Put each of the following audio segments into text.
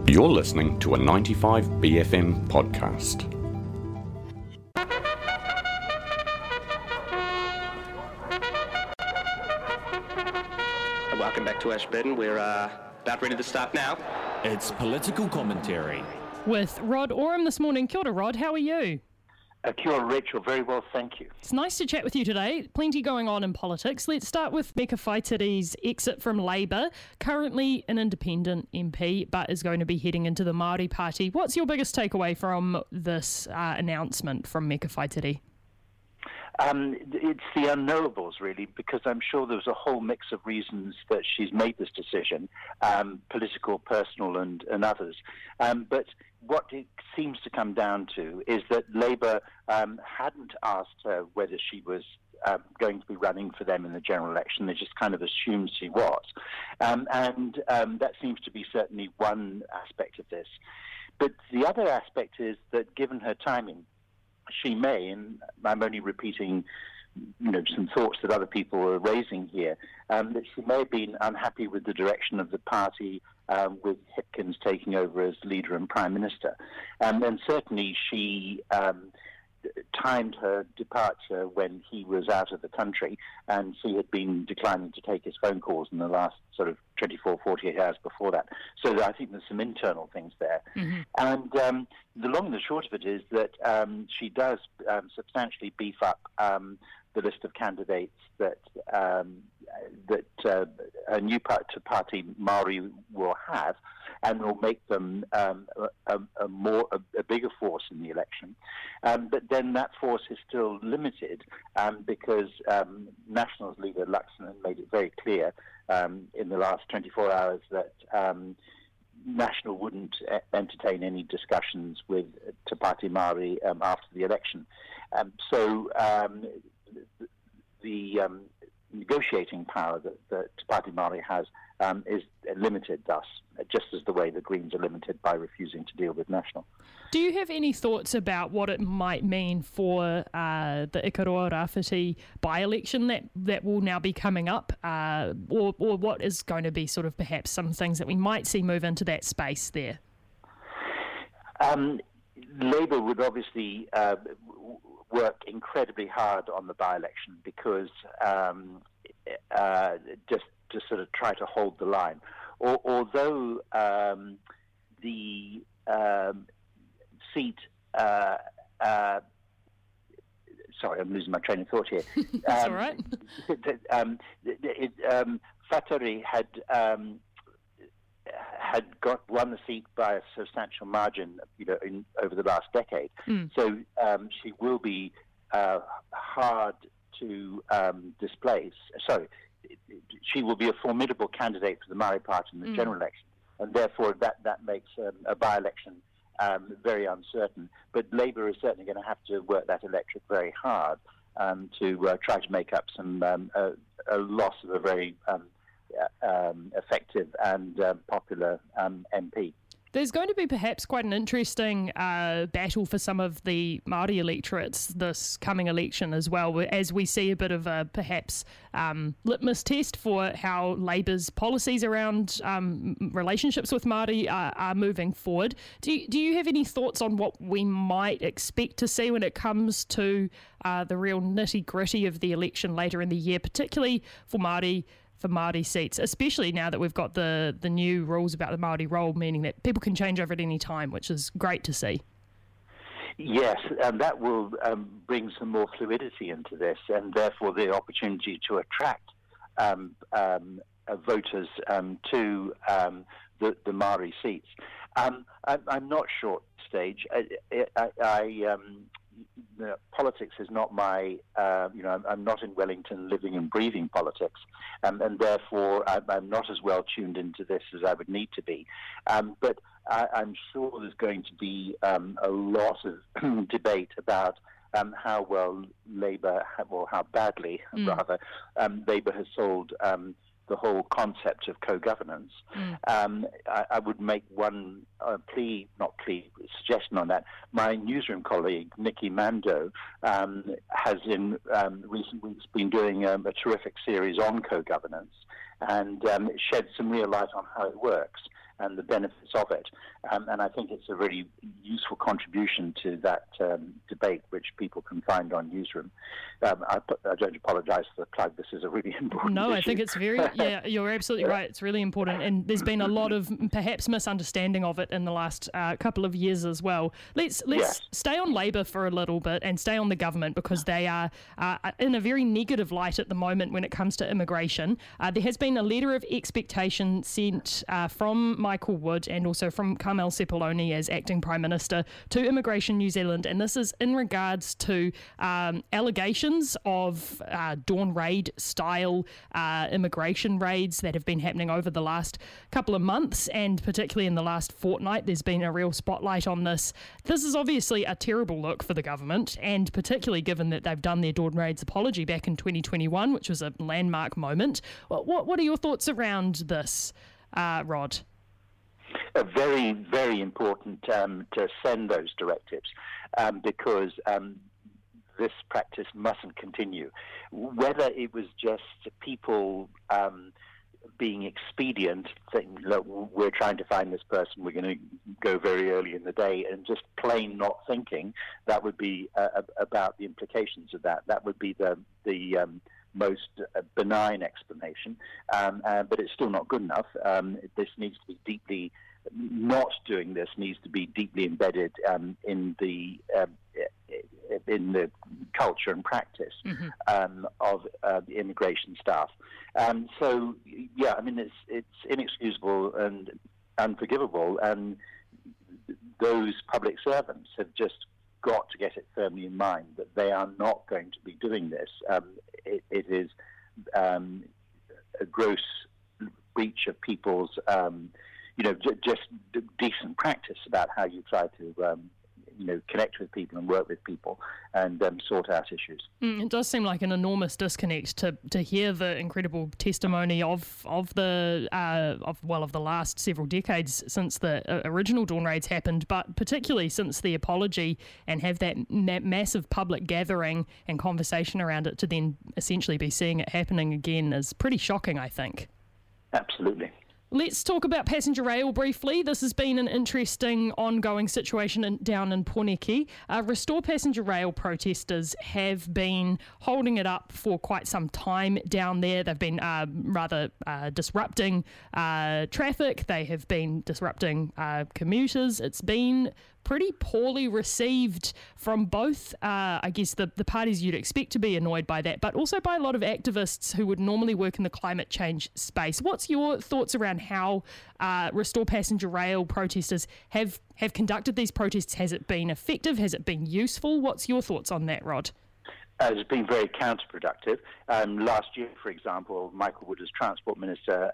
You're listening to a 95BFM podcast. Welcome back to Ashburton. We're about ready to start now. It's political commentary. With Rod Oram this morning. Kia ora, Rod. How are you? Kia ora, Rachel. Very well, thank you. It's nice to chat with you today. Plenty going on in politics. Let's start with Meka Whaitiri's exit from Labour. Currently an independent MP, but is going to be heading into the Māori Party. What's your biggest takeaway from this announcement from Meka Whaitiri? It's the unknowables, really, because I'm sure there's a whole mix of reasons that she's made this decision, political, personal, and others. But what it seems to come down to is that Labour hadn't asked her whether she was going to be running for them in the general election. They just kind of assumed she was. And that seems to be certainly one aspect of this. But the other aspect is that given her timing, she may, and I'm only repeating, some thoughts that other people are raising here, that she may have been unhappy with the direction of the party with Hipkins taking over as leader and prime minister. And certainly she timed her departure when he was out of the country, and she had been declining to take his phone calls in the last sort of 24, 48 hours before that. So I think there's some internal things there. Mm-hmm. And the long and the short of it is that she does substantially beef up the list of candidates that a new party Māori will have, and will make them a bigger force in the election. But then that force is still limited because Nationals leader Luxon made it very clear in the last 24 hours that National wouldn't entertain any discussions with Te Pāti Māori after the election. So the negotiating power that Te Pāti Māori has is limited thus, just as the way the Greens are limited by refusing to deal with National. Do you have any thoughts about what it might mean for the Ikaroa Rāwhiti by-election that will now be coming up, or what is going to be sort of perhaps some things that we might see move into that space there? Labour would obviously work incredibly hard on the by-election because just to sort of try to hold the line. Although the seat... sorry, I'm losing my train of thought here. That's all right. Whaitiri had won the seat by a substantial margin, over the last decade. So she will be hard to displace. Sorry, she will be a formidable candidate for the Māori Party in the general election, and therefore that makes a by-election very uncertain. But Labour is certainly going to have to work that electorate very hard to try to make up some a loss of a very effective and popular MP. There's going to be perhaps quite an interesting battle for some of the Māori electorates this coming election as well, as we see a bit of a perhaps litmus test for how Labour's policies around relationships with Māori are moving forward. Do you have any thoughts on what we might expect to see when it comes to the real nitty-gritty of the election later in the year, particularly for Māori seats, especially now that we've got the new rules about the Māori roll, meaning that people can change over at any time, which is great to see. Yes, and that will bring some more fluidity into this, and therefore the opportunity to attract voters to the Māori seats. I'm not sure at this stage. Politics is not my, I'm not in Wellington living and breathing politics, and therefore I'm not as well tuned into this as I would need to be. But I'm sure there's going to be a lot of debate about how well Labour, or how badly, rather, Labour has sold the whole concept of co-governance. I would make one suggestion on that. My newsroom colleague, Nikki Mando, has in recent weeks been doing a terrific series on co-governance and shed some real light on how it works. and the benefits of it. And I think it's a really useful contribution to that debate, which people can find on Newsroom. I don't apologise for the plug. This is a really important issue. I think it's very, you're absolutely right. It's really important. And there's been a lot of perhaps misunderstanding of it in the last couple of years as well. Let's stay on Labour for a little bit and stay on the government, because they are in a very negative light at the moment when it comes to immigration. There has been a letter of expectation sent from Michael Wood and also from Carmel Sepuloni as Acting Prime Minister to Immigration New Zealand, and this is in regards to allegations of Dawn Raid style immigration raids that have been happening over the last couple of months, and particularly in the last fortnight there's been a real spotlight on this. This is obviously a terrible look for the government, and particularly given that they've done their Dawn Raid's apology back in 2021, which was a landmark moment. What are your thoughts around this, Rod? Very, very important to send those directives because this practice mustn't continue. Whether it was just people being expedient, saying, look, we're trying to find this person, we're going to go very early in the day, and just plain not thinking, that would be about the implications of that. That would be the most benign explanation, but it's still not good enough. This needs to be deeply, not doing this needs to be deeply embedded in the culture and practice of the immigration staff. So, I mean, it's inexcusable and unforgivable, and those public servants have just got to get it firmly in mind that they are not going to be doing this. It is a gross breach of people's, just decent practice about how you try to, connect with people and work with people and sort out issues. It does seem like an enormous disconnect to hear the incredible testimony of the last several decades since the original Dawn Raids happened, but particularly since the apology, and have that massive public gathering and conversation around it to then essentially be seeing it happening again is pretty shocking, I think. Absolutely. Let's talk about passenger rail briefly. This has been an interesting ongoing situation down in Pōneke. Restore Passenger Rail protesters have been holding it up for quite some time down there. They've been rather disrupting traffic. They have been disrupting commuters. It's been pretty poorly received from both, the parties you'd expect to be annoyed by that, but also by a lot of activists who would normally work in the climate change space. What's your thoughts around how Restore Passenger Rail protesters have conducted these protests? Has it been effective? Has it been useful? What's your thoughts on that, Rod? It's been very counterproductive. Last year, for example, Michael Wood, as Transport Minister,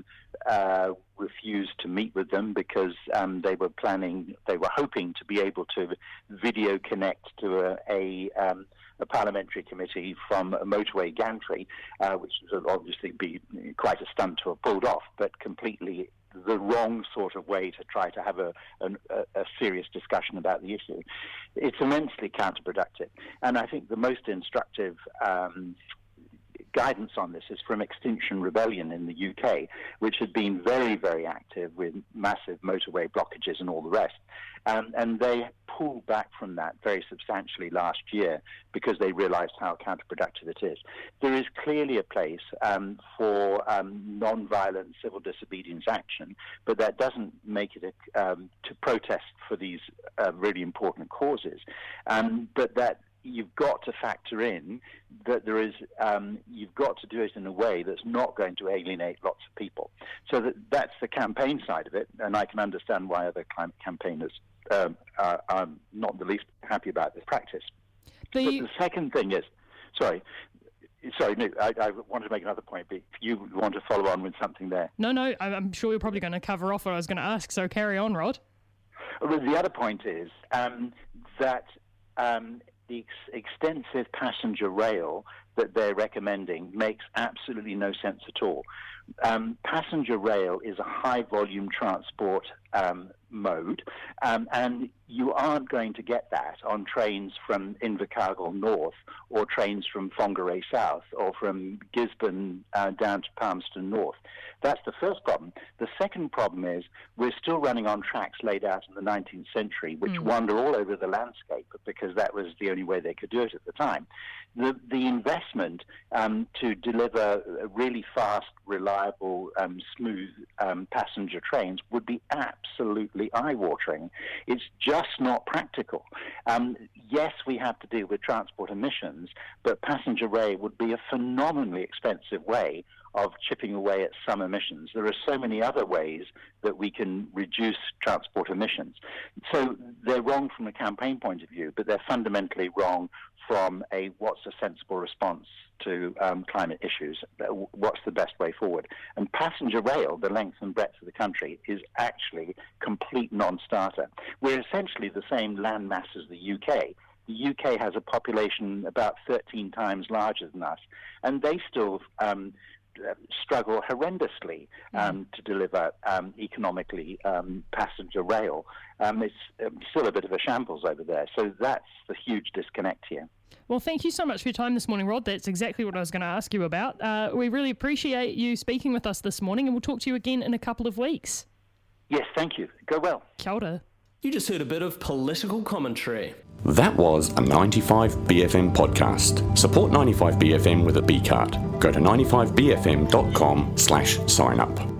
refused to meet with them because they were hoping to be able to video connect to a parliamentary committee from a motorway gantry, which would obviously be quite a stunt to have pulled off, but completely the wrong sort of way to try to have a serious discussion about the issue. It's immensely counterproductive. And I think the most instructive guidance on this is from Extinction Rebellion in the UK, which had been very, very active with massive motorway blockages and all the rest. And they pulled back from that very substantially last year because they realized how counterproductive it is. There is clearly a place for non-violent civil disobedience action, but that doesn't make it to protest for these really important causes. But that you've got to factor in that there is, you've got to do it in a way that's not going to alienate lots of people. So that's the campaign side of it, and I can understand why other climate campaigners are not the least happy about this practice. But the second thing is, I wanted to make another point, but if you want to follow on with something there. No, I'm sure you're probably going to cover off what I was going to ask, so carry on, Rod. Well, the other point is that the extensive passenger rail that they're recommending makes absolutely no sense at all. Passenger rail is a high-volume transport mode, and you aren't going to get that on trains from Invercargill north or trains from Whangarei south or from Gisborne down to Palmerston north. That's the first problem. The second problem is we're still running on tracks laid out in the 19th century, which wander all over the landscape because that was the only way they could do it at the time. The investment to deliver really fast, reliable, smooth passenger trains would be absolutely eye-watering. It's just not practical. Yes, we have to deal with transport emissions, but passenger rail would be a phenomenally expensive way of chipping away at some emissions. There are so many other ways that we can reduce transport emissions. So they're wrong from a campaign point of view, but they're fundamentally wrong from a what's a sensible response to climate issues, what's the best way forward. And passenger rail, the length and breadth of the country, is actually complete non-starter. We're essentially the same landmass as the UK. The UK has a population about 13 times larger than us, and they still struggle horrendously to deliver economically passenger rail. It's still a bit of a shambles over there. So that's the huge disconnect here. Well, thank you so much for your time this morning, Rod. That's exactly what I was going to ask you about. We really appreciate you speaking with us this morning, and we'll talk to you again in a couple of weeks. Yes, thank you. Go well. Kia ora. You just heard a bit of political commentary. That was a 95BFM podcast. Support 95BFM with a B card. Go to 95BFM.com/sign up.